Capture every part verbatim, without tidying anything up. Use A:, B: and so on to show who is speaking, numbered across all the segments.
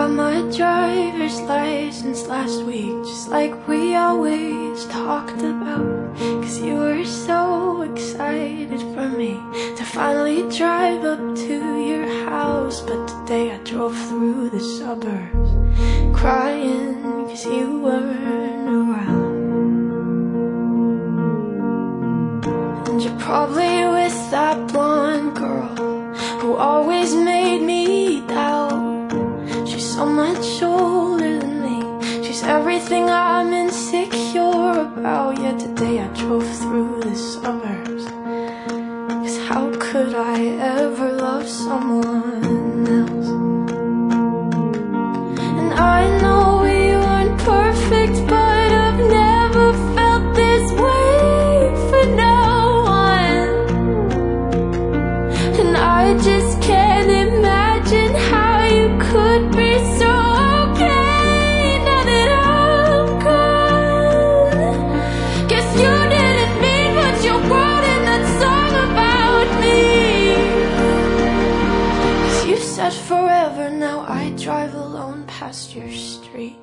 A: got my driver's license last week, just like we always talked about. Cause you were so excited for me to finally drive up to your house. But today I drove through the suburbs crying cause you weren't around. And you're probably with that blonde girl who always made me doubt. She's so much older than me, she's everything I'm insecure about. Yet today I drove through the suburbs, cause how could I ever love someone else? And I know we weren't perfect, but I've never felt this way for no one. And I just can't imagine how you could be so okay now that I'm gone. Guess you didn't mean what you wrote in that song about me. Cause you said forever, now I drive alone past your street.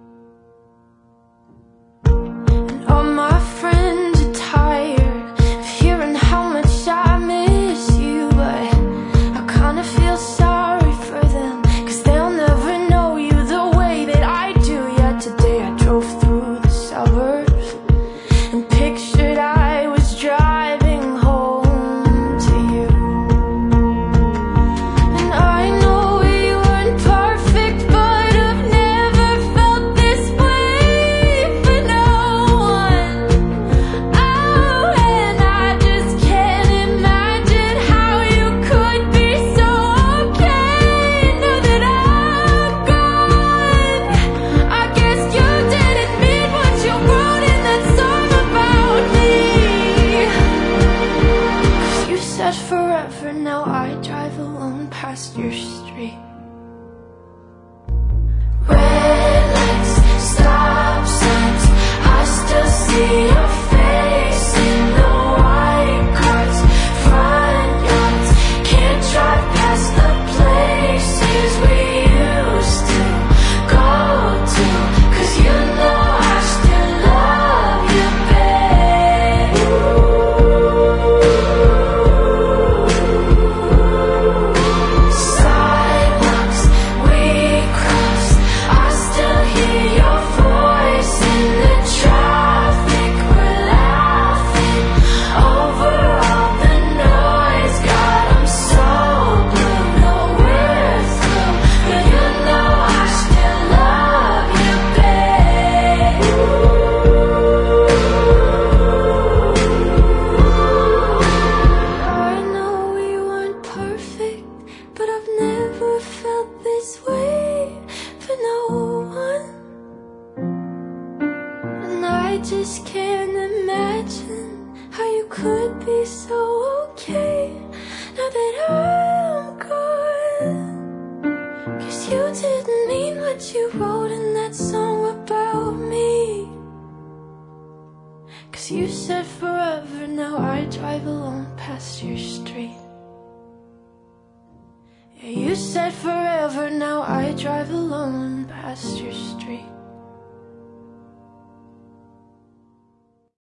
A: And all my friends are tired of hearing how much I miss you, but I kinda feel sorry for them, cause they'll never know you the way that I do. Yet today I drove through the suburbs and pictured I was driving home to you. And I know we weren't perfect, but I've never felt this way for no one. Oh, and I just can't imagine how you could be so okay now that I'm gone. I guess you didn't mean what you wrote in that song about me. Cause you said forever, now I drive alone past your street. Red lights, stop signs, I still see your face in the white cars, front yards. Can't drive past the places we used to go to, cause you know I still love you, babe. Sidewalks we crossed, I still hear your voice in the traffic. We're laughing over all the noise. God, I'm so blue, no we're through, but you know I still love you, babe. I know we weren't perfect, but I've never felt this way for no one. And I just can't imagine how you could be so okay now that I'm gone. Cause you didn't mean what you wrote in that song about me. Cause you said forever, now I drive alone past your street. Yeah, you said forever, now I drive alone past your street.